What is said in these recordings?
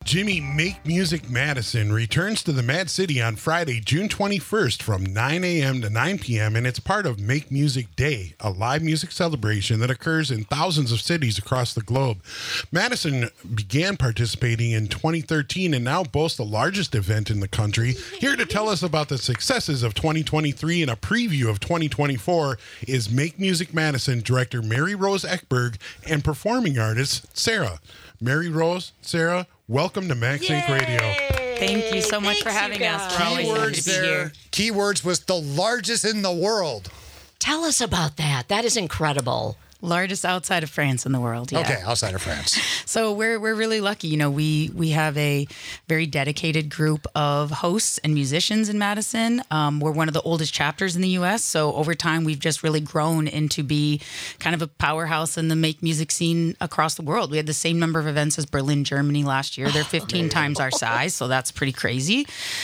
Jimmy Make Music Madison returns to the Mad City on Friday, June 21st from 9 a.m. to 9 p.m. and it's part of Make Music Day, a live music celebration that occurs in thousands of cities across the globe. Madison began participating in 2013 and now boasts the largest event in the country. Here to tell us about the successes of 2023 and a preview of 2024 is Make Music Madison director Mary Rose Ekberg and performing artist Sarah. Mary Rose, Sarah, welcome to Max Inc. Radio. Thank you so much for having us. We're always happy to be here. Keywords was the largest in the world. Tell us about that. That is incredible. Largest outside of France in the world. Yeah. Okay, outside of France. So we're really lucky. You know, we have a very dedicated group of hosts and musicians in Madison. We're one of the oldest chapters in the U.S. So over time, we've just really grown into be kind of a powerhouse in the make music scene across the world. We had the same number of events as Berlin, Germany last year. They're 15 times our size, so that's pretty crazy.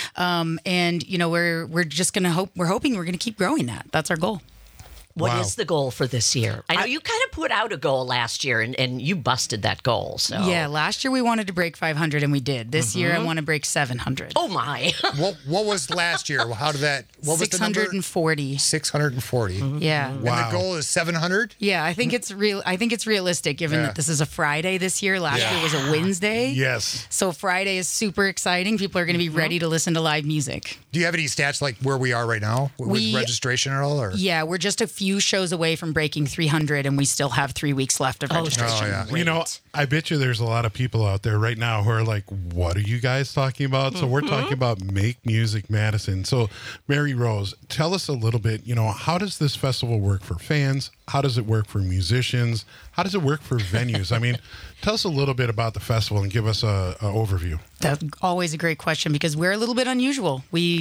And you know, we're just gonna we're hoping we're gonna keep growing that. That's our goal. What is the goal for this year? I know you kind of put out a goal last year, and you busted that goal. So yeah, last year we wanted to break 500, and we did. This year I want to break 700. Oh my! What was last year? How did that? What was the number? 640. 640. Yeah. Wow. And the goal is 700. Yeah, I think it's real. I think it's realistic, given that this is a Friday this year. Last year was a Wednesday. Yes. So Friday is super exciting. People are going to be ready to listen to live music. Do you have any stats like where we are right now with registration at all? Or? Yeah, we're just a few shows away from breaking 300, and we still have 3 weeks left of registration. Oh, yeah. You know, I bet you there's a lot of people out there right now who are like, what are you guys talking about? So we're talking about Make Music Madison. So Mary Rose, tell us a little bit, you know, how does this festival work for fans? How does it work for musicians? How does it work for venues? I mean, tell us a little bit about the festival and give us a overview. That's always a great question because we're a little bit unusual.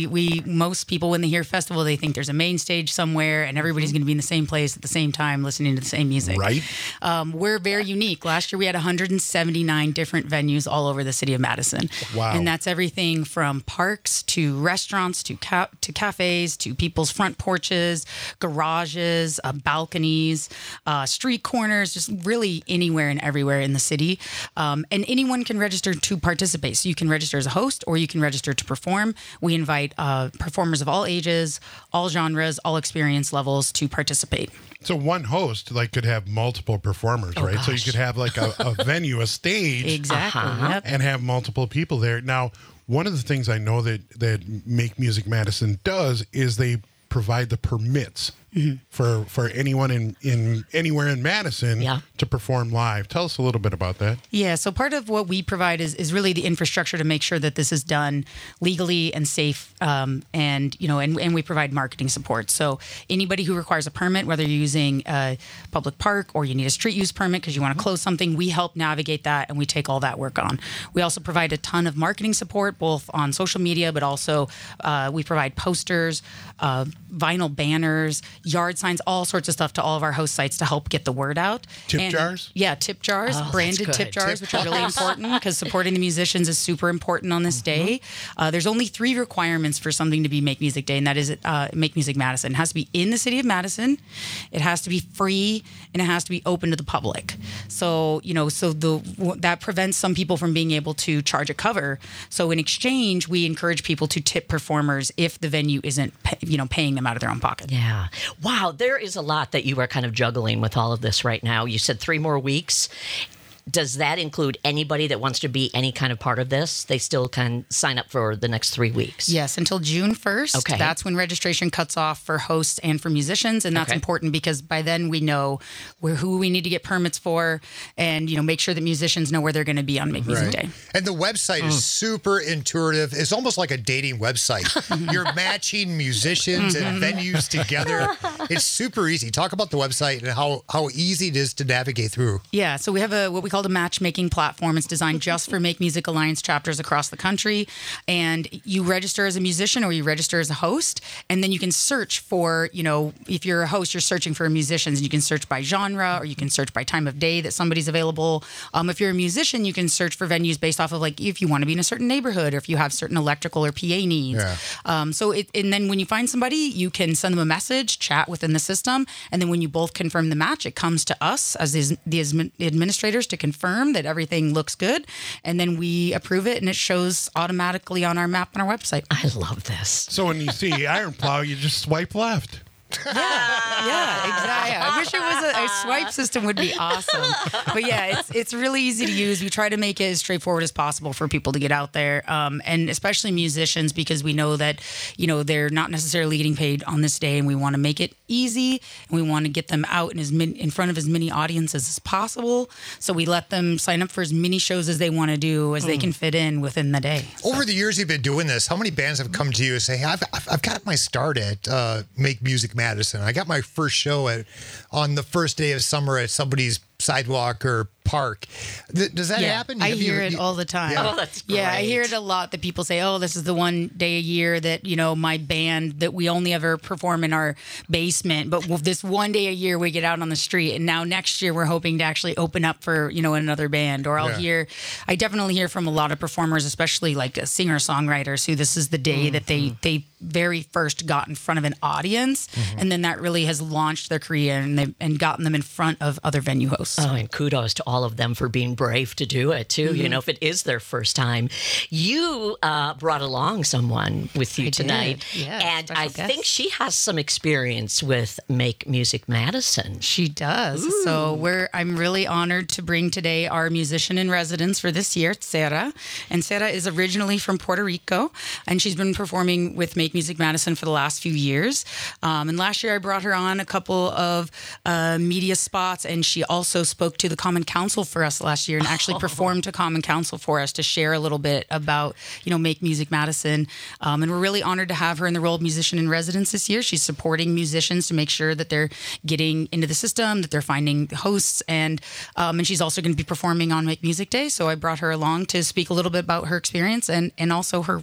Most people, when they hear festival, they think there's a main stage somewhere and everybody's going to be in the same place at the same time listening to the same music. Right. We're very unique. Last year we had 179 different venues all over the city of Madison. Wow. And that's everything from parks to restaurants to cafes to people's front porches, garages, balconies, street corners, just really anywhere and everywhere in the city. And anyone can register to participate. So you can register as a host or you can register to perform. We invite performers of all ages, all genres, all experience levels to participate. So one host could have multiple performers, right? Gosh. So you could have a venue, a stage. Exactly. Yep. And have multiple people there. Now, one of the things I know that Make Music Madison does is they provide the permits for anyone in anywhere in Madison to perform live. Tell us a little bit about that. Yeah, so part of what we provide is really the infrastructure to make sure that this is done legally and safe, and we provide marketing support. So anybody who requires a permit, whether you're using a public park or you need a street use permit because you want to close something, we help navigate that and we take all that work on. We also provide a ton of marketing support, both on social media, but also we provide posters, vinyl banners, yard signs, all sorts of stuff to all of our host sites to help get the word out. Tip jars? Yeah, tip jars, branded tip jars, which are really important because supporting the musicians is super important on this day. There's only 3 requirements for something to be Make Music Day, and that is Make Music Madison. It has to be in the city of Madison, it has to be free, and it has to be open to the public. So, that prevents some people from being able to charge a cover. So in exchange, we encourage people to tip performers if the venue isn't, paying them out of their own pocket. Yeah. Wow, there is a lot that you are kind of juggling with all of this right now. You said 3 more weeks. Does that include anybody that wants to be any kind of part of this? They still can sign up for the next 3 weeks. Yes, until June 1st. Okay. That's when registration cuts off for hosts and for musicians. And that's important because by then we know who we need to get permits for and, make sure that musicians know where they're going to be on Make Music Day. And the website is super intuitive. It's almost like a dating website. You're matching musicians and venues together. It's super easy. Talk about the website and how easy it is to navigate through. Yeah, so we have what we call a matchmaking platform. It's designed just for Make Music Alliance chapters across the country. And you register as a musician or you register as a host. And then you can search for, if you're a host, you're searching for musicians. And you can search by genre or you can search by time of day that somebody's available. If you're a musician, you can search for venues based off of if you want to be in a certain neighborhood or if you have certain electrical or PA needs. Yeah. And then when you find somebody, you can send them a message, chat within the system. And then when you both confirm the match, it comes to us as the administrators to confirm that everything looks good, and then we approve it, and it shows automatically on our map on our website. I love this. So when you see Iron Plow, you just swipe left. Yeah, exactly. I wish it was a swipe system would be awesome. But yeah, it's really easy to use. We try to make it as straightforward as possible for people to get out there, and especially musicians, because we know that, they're not necessarily getting paid on this day, and we want to make it easy, and we want to get them out in front of as many audiences as possible. So we let them sign up for as many shows as they want to do, as they can fit in within the day. Over the years you've been doing this, how many bands have come to you and say, hey, I've got my start at Make Music Madison. I got my first show on the first day of summer at somebody's sidewalk or park. Does that happen? I hear it all the time. Yeah. Oh, that's great. Yeah, I hear it a lot that people say, oh, this is the one day a year that, my band, that we only ever perform in our basement. But this one day a year we get out on the street. And now next year we're hoping to actually open up for, another band. Or I definitely hear from a lot of performers, especially like singer-songwriters, who this is the day that they very first got in front of an audience. And then that really has launched their career and gotten them in front of other venue hosts. Oh, and kudos to all of them for being brave to do it, too. If it is their first time. You brought along someone with you tonight. Yeah, and I special think guest. she has some experience with Make Music Madison. She does. So I'm really honored to bring today our musician in residence for this year, Sarah. And Sarah is originally from Puerto Rico, and she's been performing with Make Music Madison for the last few years. And last year I brought her on a couple of media spots, and she also spoke to the Common Council for us last year and actually performed to Common Council for us to share a little bit about, Make Music Madison. And we're really honored to have her in the role of musician in residence this year. She's supporting musicians to make sure that they're getting into the system, that they're finding hosts, and she's also going to be performing on Make Music Day. So I brought her along to speak a little bit about her experience and also her,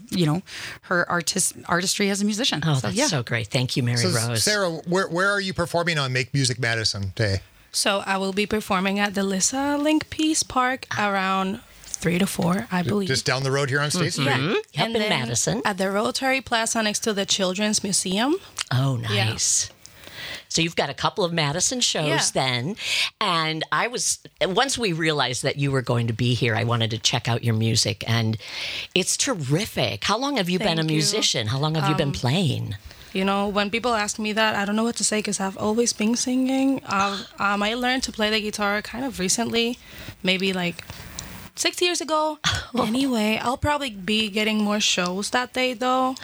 her artistry as a musician. Oh, that's so great. Thank you, Mary So, Rose. Sarah, where are you performing on Make Music Madison Day? So I will be performing at the Lissa Link Peace Park around 3 to 4, I believe. Just down the road here on State Street? Yep, And in then Madison. at the Rotary Plaza next to the Children's Museum. Oh, nice. So you've got a couple of Madison shows then. And once we realized that you were going to be here, I wanted to check out your music. And it's terrific. How long have you been a Thank you. musician? How long have you been playing? When people ask me that, I don't know what to say because I've always been singing. I learned to play the guitar kind of recently, maybe like 6 years ago. Anyway, I'll probably be getting more shows that day though.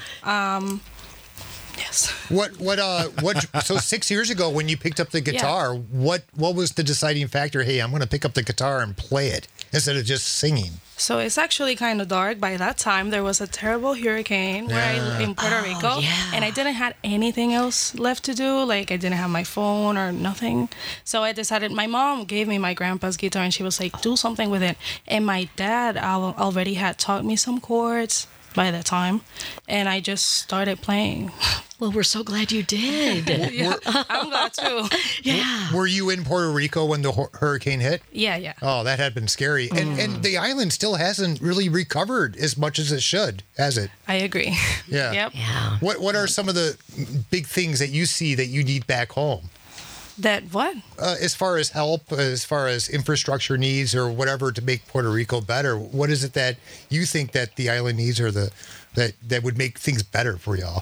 Yes. So 6 years ago when you picked up the guitar, what was the deciding factor? Hey, I'm going to pick up the guitar and play it instead of just singing. So it's actually kind of dark. By that time, there was a terrible hurricane in Puerto Rico, and I didn't have anything else left to do. Like I didn't have my phone or nothing. So I decided. My mom gave me my grandpa's guitar, and she was like, "Do something with it." And my dad already had taught me some chords by that time, and I just started playing. Well, we're so glad you did. I'm glad too. Yeah. Were you in Puerto Rico when the hurricane hit? Yeah. Oh, that had been scary. And the island still hasn't really recovered as much as it should, has it? I agree. Yeah. Yep. Yeah. What are some of the big things that you see that you need back home? That what? As far as help, as far as infrastructure needs or whatever to make Puerto Rico better, what is it that you think that the island needs or that would make things better for y'all?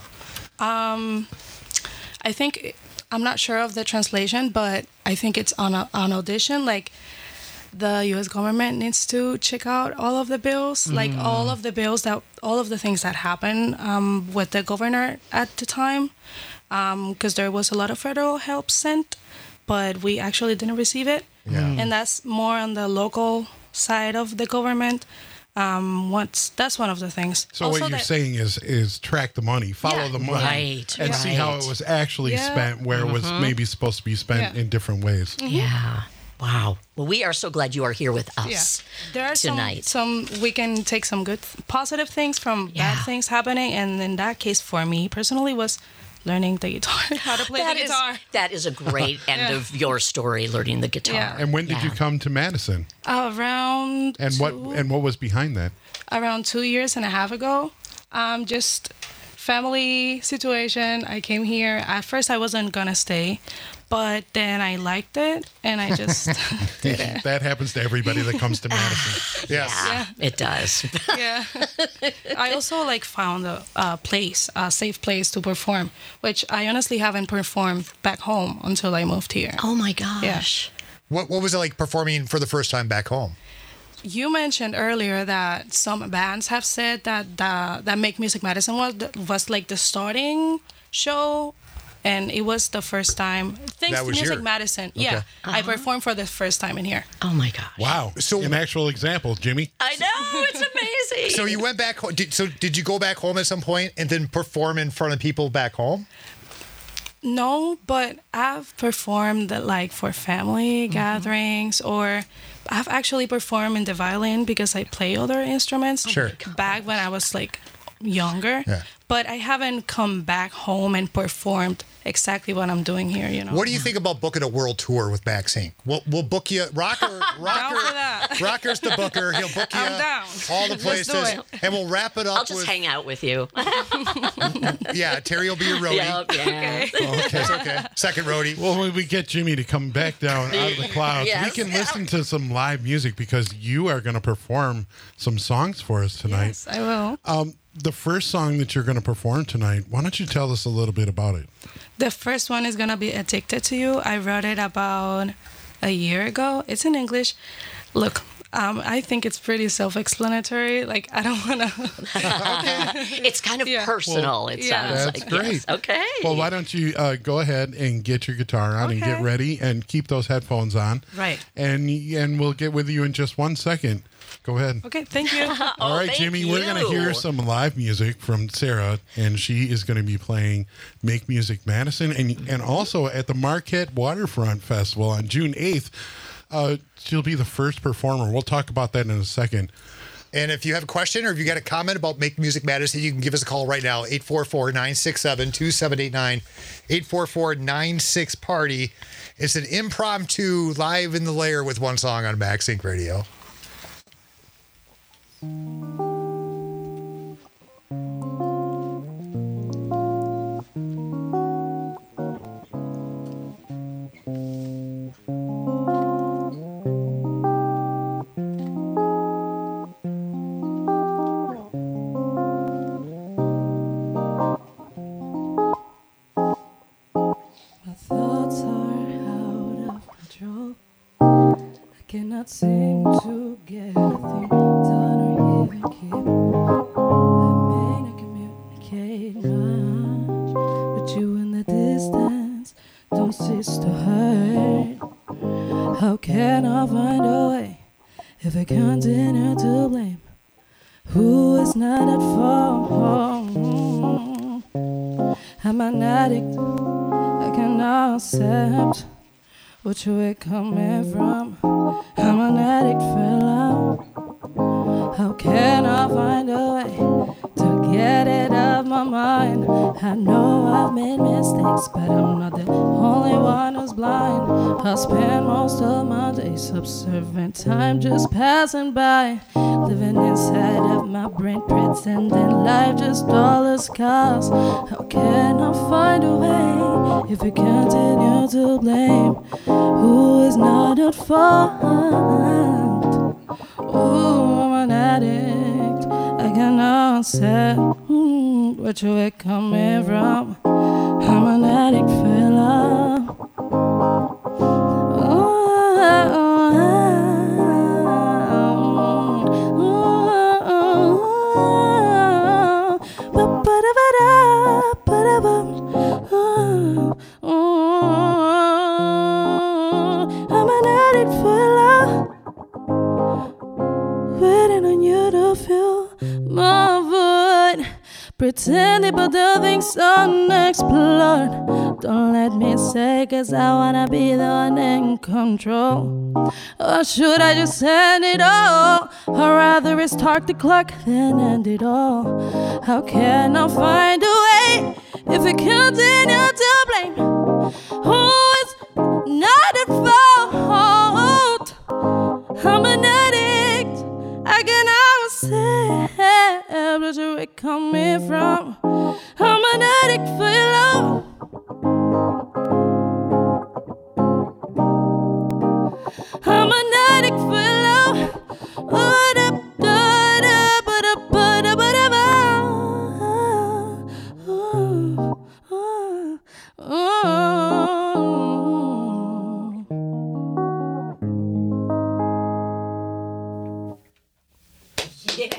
I think, I'm not sure of the translation, but I think it's on audition. Like the U.S. government needs to check out all of the bills, like all of the bills all of the things that happened with the governor at the time, because there was a lot of federal help sent, but we actually didn't receive it. Yeah. And that's more on the local side of the government. That's one of the things. So Also what you're that- saying is track the money, follow the money, Right, and see how right. it was actually spent, where it was maybe supposed to be spent Yeah. in different ways. Yeah. Wow. Well, we are so glad you are here with us There are tonight. some we can take some good positive things from bad things happening, and in that case for me personally was learning the guitar, how to play the guitar. That is a great end of your story, learning the guitar. Yeah. And when did you Yeah. come to Madison? Around And what was behind that? around 2.5 years ago. Just family situation. I came here. At first I wasn't gonna stay, But then I liked it, and I just did it. That happens to everybody that comes to Madison. Yes. Yeah, it does. Yeah. I also like found a place, a safe place to perform, which I honestly haven't performed back home until I moved here. Oh my gosh. What was it like performing for the first time back home? You mentioned earlier that some bands have said that Make Music Madison was like the starting show, and it was the first time. Thanks That to was Music here. Madison, yeah, I performed for the first time in here. Oh my gosh. Wow. So- an actual example, Jimmy. I know, it's amazing. So you went back home. Did you go back home at some point and then perform in front of people back home? No, but I've performed like for family gatherings, or I've actually performed in the violin because I play other instruments. Sure. Back when I was like younger. Yeah. But I haven't come back home and performed exactly what I'm doing here, you know. What do you think about booking a world tour with Max Inc? We'll book you. Rocker, for that. Rocker's the booker. He'll book you I'm down. all the Let's do places, it. and we'll wrap it up I'll just with hang out with you. yeah. Terry will be your roadie. Yep, yeah. That's okay. Second roadie. Well, when we get Jimmy to come back down out of the clouds, Yes. we can listen to some live music because you are going to perform some songs for us tonight. Yes, I will. The first song that you're going to perform tonight, why don't you tell us a little bit about it? The first one is gonna be "Addicted to You." I wrote it about a year ago. It's in English. Look, I think it's pretty self-explanatory. Like, I don't wanna. It's kind of Yeah. personal, it yeah. sounds That's like. great. Yes. Okay. Well, why don't you go ahead and get your guitar on and get Okay. ready and keep those headphones on. Right. And we'll get with you in just 1 second. Go ahead. Okay, thank you. All right, thank Jimmy, we're going to you. hear some live music from Sarah, and she is going to be playing Make Music Madison and also at the Marquette Waterfront Festival on June 8th. She'll be the first performer. We'll talk about that in a second. And if you have a question or if you got a comment about Make Music Madison, you can give us a call right now, 844-967-2789, 844-96-PARTY. It's an impromptu live in the lair with one song on Max Inc. Radio. My thoughts are out of control. I cannot seem to get a thing done or even keep. I may not communicate much, but you in the distance don't cease to hurt. How can I find a way if I continue to blame who is not at fault? I'm an addict. I cannot accept what you were coming from. I'm an addict for love. How can I find a way to get it out my mind? I know I've made mistakes, but I'm not the only one who's blind. I spend most of my days observing time just passing by, living inside of my brain, pretending life just all is chaos. How can I find a way if you continue to blame who is not at fault? Ooh, I'm an addict. I cannot accept what you were coming from. I'm an addict for love. I'm an addict for love, waiting on you to feel my void. Pretending but the things unexplored. Don't let me say, cause I wanna be the one in control. Or should I just end it all? Or rather restart the clock than end it all? How can I find a way if I continue to blame who is not at fault? I'm an addict. I cannot say where you're coming from. I'm an addict for love.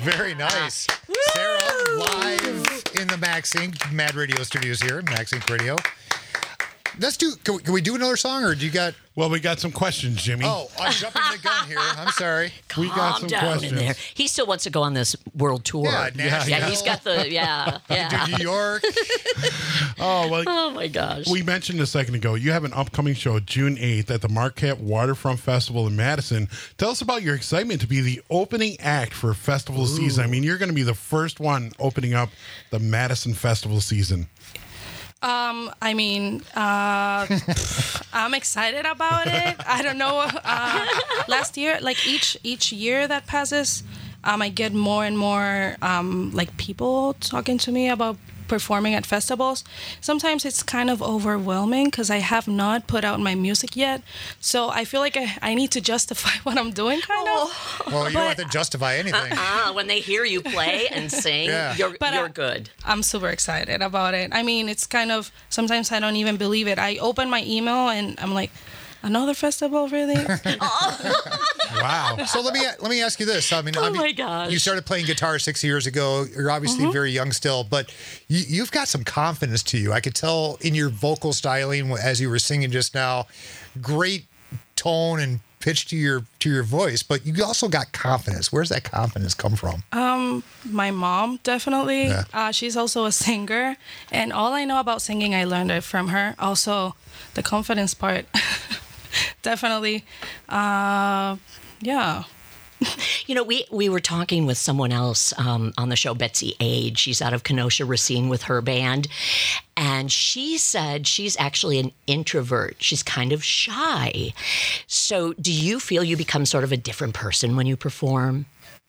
Very nice. Sarah, live in the Max Inc. Mad Radio studios here, Max Inc. Radio. Can we do another song, or do you got... Well, we got some questions, Jimmy. Oh, I'm jumping the gun here. I'm sorry. We got some down questions. in there. He still wants to go on this world tour. Yeah, Nashville. Yeah, he's got the, yeah. To New York. Oh, well, Oh, my gosh. we mentioned a second ago, you have an upcoming show June 8th at the Marquette Waterfront Festival in Madison. Tell us about your excitement to be the opening act for festival season. I mean, you're going to be the first one opening up the Madison festival season. I mean, I'm excited about it. I don't know. Last year, like each year that passes, I get more and more like people talking to me about performing at festivals. Sometimes it's kind of overwhelming because I have not put out my music yet. So I feel like I need to justify what I'm doing, kind of. Well, you don't have to justify anything. When they hear you play and sing, Yeah. you're good. I'm super excited about it. I mean, it's kind of, sometimes I don't even believe it. I open my email and I'm like, another festival, really? Wow. So let me ask you this. I mean, my gosh. you started playing guitar 6 years ago. You're obviously very young still, but you've got some confidence to you. I could tell in your vocal styling as you were singing just now. Great tone and pitch to your voice, but you also got confidence. Where's that confidence come from? My mom, definitely. Yeah. She's also a singer, and all I know about singing, I learned it from her. Also, the confidence part, definitely. Yeah. You know, we were talking with someone else on the show, Betsy Ade. She's out of Kenosha, Racine with her band. And she said she's actually an introvert. She's kind of shy. So do you feel you become sort of a different person when you perform?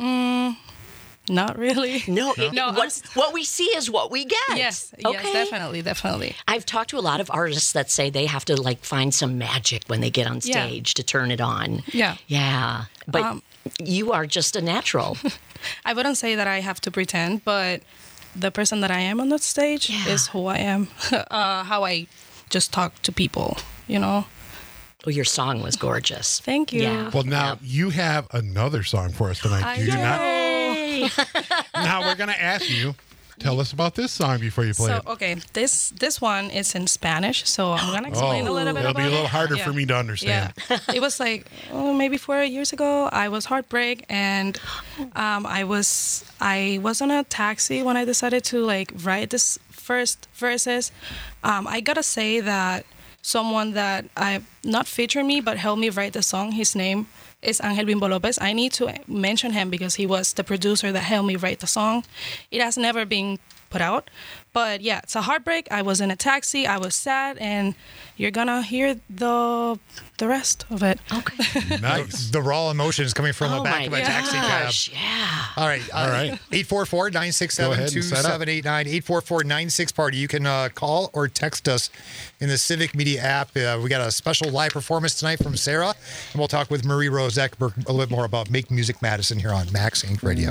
Not really. No. No, What we see is what we get. Yes, Okay. yes, definitely. I've talked to a lot of artists that say they have to like find some magic when they get on Yeah. stage to turn it on. Yeah. Yeah. But you are just a natural. I wouldn't say that I have to pretend, but the person that I am on the stage Yeah. is who I am. How I just talk to people, you know? Well, your song was gorgeous. Thank you. Yeah. Well, now you have another song for us tonight. Do you not? Yay. Now we're going to ask you, tell us about this song before you play So, it. okay, this one is in Spanish, so I'm going to explain a little bit it'll about be a little it. harder Yeah. for me to understand. Yeah, it was like maybe 4 years ago. I was heartbreak, and I was on a taxi when I decided to like write this first verses. I gotta say that someone that I not featured me but helped me write the song. His name is Angel Bimbo Lopez. I need to mention him because he was the producer that helped me write the song. It has never been put out, but yeah, it's a heartbreak. I was in a taxi. I was sad, and you're gonna hear the rest of it. Okay. Nice. The raw emotions coming from the Oh back my of a taxi cab. gosh. Yeah. All right. All right. 844-967-2789. 844-96-PARTY. You can call or text us in the Civic Media app. We got a special live performance tonight from Sarah, and we'll talk with Marie Rose Eckberg a little bit more about Make Music Madison here on Max Inc. Radio.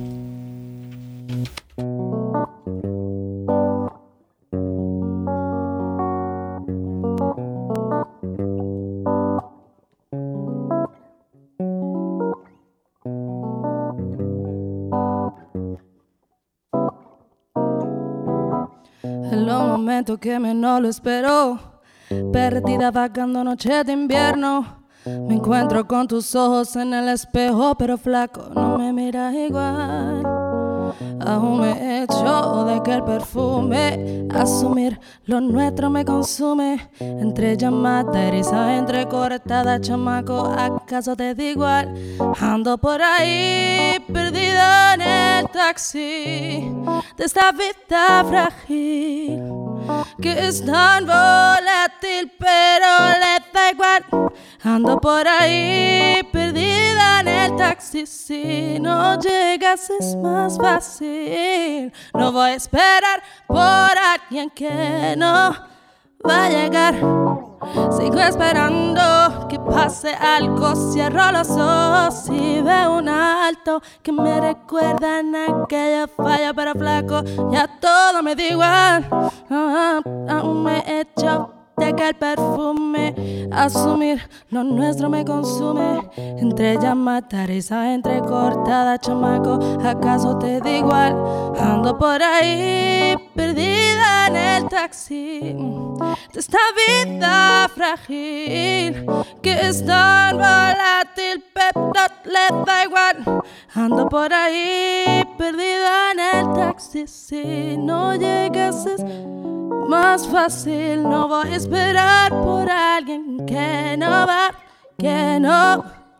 En los momentos que menos lo espero, perdida vagando noche de invierno. Me encuentro con tus ojos en el espejo, pero flaco, no me miras igual. Aún me echo de aquel perfume. Asumir lo nuestro me consume. Entre llamada, risa entrecortada, chamaco, ¿acaso te da igual? Ando por ahí, perdida en el taxi de esta vida frágil que es tan volátil, pero le da igual. Ando por ahí, perdida en el taxi. Si no llegas es más fácil. No voy a esperar por alguien que no va a llegar. Sigo esperando que pase algo. Cierro los ojos y veo un alto que me recuerda en aquella falla, pero flaco, ya todo me da igual. Aún me echo de de que el perfume, asumir lo nuestro me consume. Entre llamas, tariza entrecortada, chamaco, ¿acaso te da igual? Ando por ahí, perdida en el taxi de esta vida frágil que es tan volátil, pero le da igual. Ando por ahí, perdida en el taxi. Si no llegas es más fácil. No voy a esperar por alguien que no va, que no,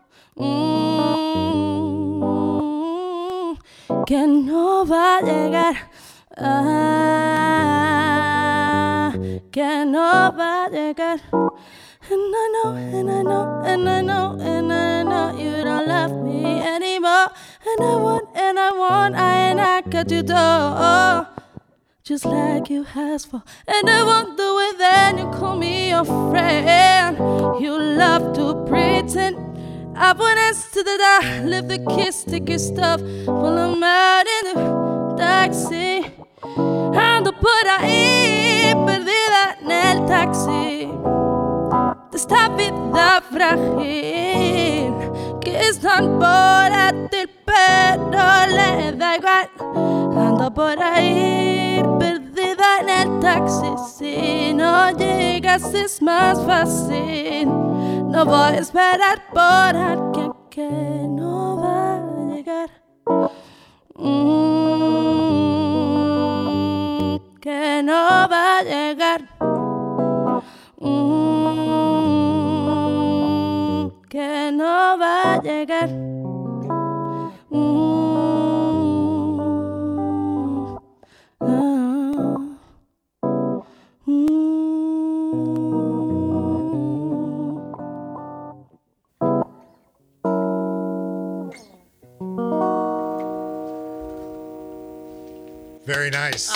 que no va a llegar. Que no va a llegar. And I know, and I know, and I know, and I know you don't love me anymore. And I want, I got you door, just like you asked for. And I won't do it then, you call me your friend. You love to pretend. I put us to the door, leave the kiss, sticky stuff. Pull them out in the taxi. Ando por ahí, perdida en el taxi de esta vida frágil que es tan volátil, pero le da igual. Ando por ahí, perdida en el taxi. Si no llegas es más fácil. No voy a esperar por alguien que no va a llegar. Que no va a llegar. Que no va a llegar. Very nice.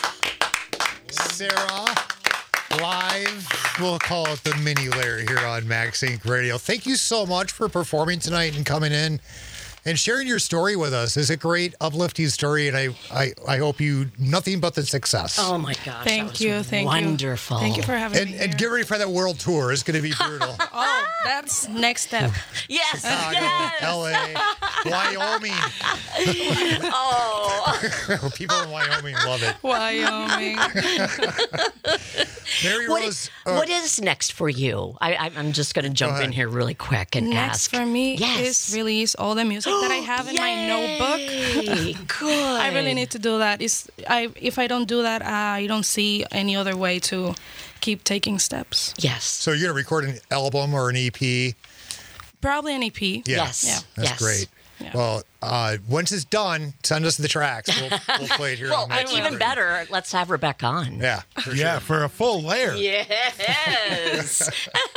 Sarah, live, we'll call it the mini Larry here on Max Inc. Radio. Thank you so much for performing tonight and coming in and sharing your story with us. It's a great, uplifting story, and I hope you nothing but the success. Oh my gosh! Thank you. Wonderful. Thank you for having me. And get ready for that world tour. It's going to be brutal. Oh, that's next step. Yes. Chicago, Yes. LA, Wyoming. Oh. People in Wyoming love it. Wyoming. Mary Rose. What is next for you? I'm just going to jump in here really quick and Next ask. for me Yes. is release all the music that I have in my notebook. Good. I really need to do that. If I don't do that, I don't see any other way to keep taking steps. Yes. So you're going to record an album or an EP? Probably an EP. Yeah. Yes. Yeah. That's Yes. great. Yeah. Well, once it's done, send us the tracks. We'll play it here Well, on Max even Inc. better, let's have Rebecca on. Yeah. For Yeah, for a full layer. Yes.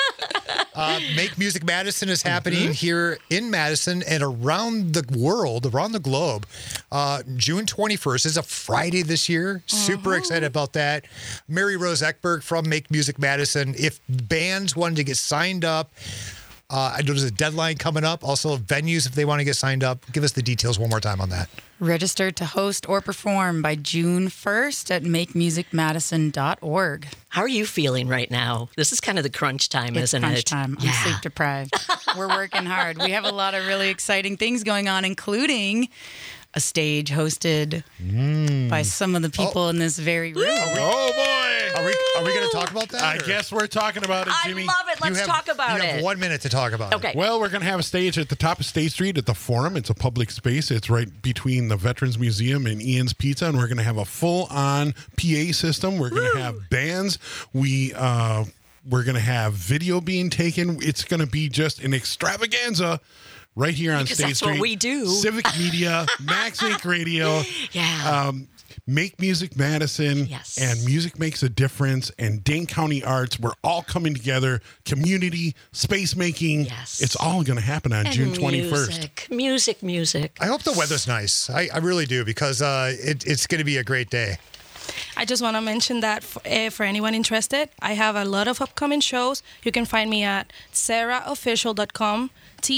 Make Music Madison is happening here in Madison and around the world, around the globe. June 21st is a Friday this year. Super excited about that. Mary Rose Ekberg from Make Music Madison. If bands wanted to get signed up, I know there's a deadline coming up. Also, venues, if they want to get signed up, give us the details one more time on that. Register to host or perform by June 1st at makemusicmadison.org. How are you feeling right now? This is kind of the crunch time, It's isn't crunch it? time. I'm Yeah. sleep deprived. We're working hard. We have a lot of really exciting things going on, including a stage hosted by some of the people in this very room. Oh, boy. Are we going to talk about that? I or- guess we're talking about it, I Jimmy. love it. Let's talk about You have it. 1 minute to talk about Okay. it. Well, we're going to have a stage at the top of State Street at the Forum. It's a public space. It's right between the Veterans Museum and Ian's Pizza, and we're going to have a full-on PA system. We're going to have bands. We're going to have video being taken. It's going to be just an extravaganza right here on Because State that's Street. what we do. Civic Media, Max Inc. Radio. Yeah. Make Music Madison, Yes. and Music Makes a Difference, and Dane County Arts. We're all coming together. Community, space making. Yes. It's all going to happen on June 21st. Music. I hope the weather's nice. I really do, because it's going to be a great day. I just want to mention that for anyone interested, I have a lot of upcoming shows. You can find me at sarahofficial.com,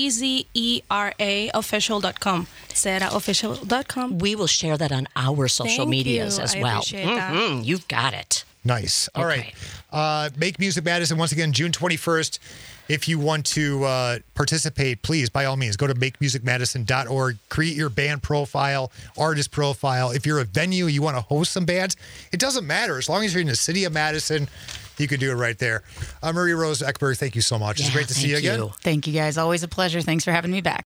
TZERAofficial.com, sarahofficial.com. We will share that on our social Thank medias you. as I well. appreciate that. You've got it. Nice. All right. Make Music Madison, once again, June 21st. If you want to participate, please, by all means, go to makemusicmadison.org, create your band profile, artist profile. If you're a venue, you want to host some bands, it doesn't matter. As long as you're in the city of Madison, you can do it right there. Marie Rose Ekberg, thank you so much. It's great to see you again. Thank you, guys. Always a pleasure. Thanks for having me back.